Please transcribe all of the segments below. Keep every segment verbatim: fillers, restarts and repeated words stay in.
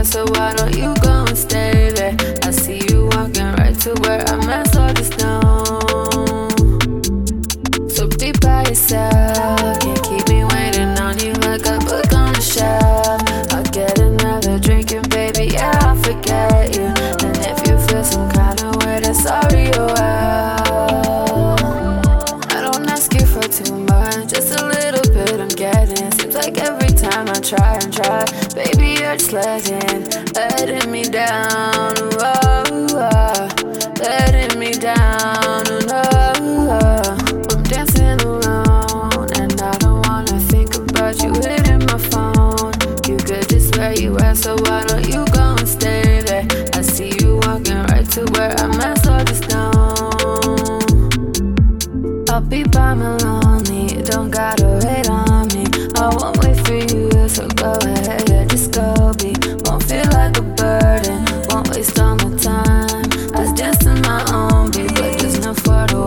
at, so why don't you go and stay there? I see you walking right to where I'm at, so just know. So be by yourself, can't keep me waiting on you like a book on the shelf. I'll get another drink and baby, yeah, I'll forget you. And if you feel some kind of way, then sorry, oh well. I don't ask you for too much, just a little bit I'm getting. Seems like every time I try and try, baby, you're just letting, letting me down, oh, oh, letting me down, oh, oh. I'm dancing alone, and I don't wanna think about you hitting my phone. You could just where you at, so why don't you go and stay there? I see you walking right to where I'm at, so just know. I'll be by my lonely, you don't gotta wait on me. I won't wait for you, so go ahead, yeah, just go be. Won't feel like a burden, won't waste all my time. I was dancing my own beat, but just not for the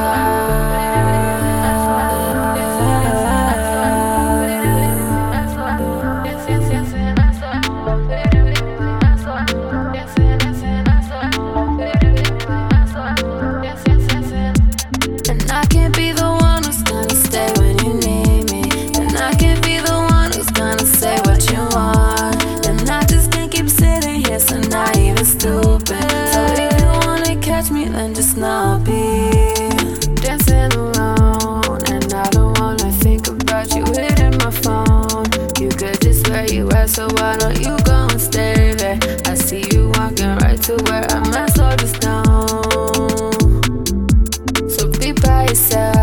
And I can't be the one who's gonna stay when you need me. And I can't be the one who's gonna say what you want. And I just can't keep sitting here so naive and stupid. So if you wanna catch me, then just know I'll be dancing alone. And I don't wanna think about you hitting my phone. You could just where you at, so why don't you go and stay there? I see you walking right to where I'm at, so just know. So be by yourself.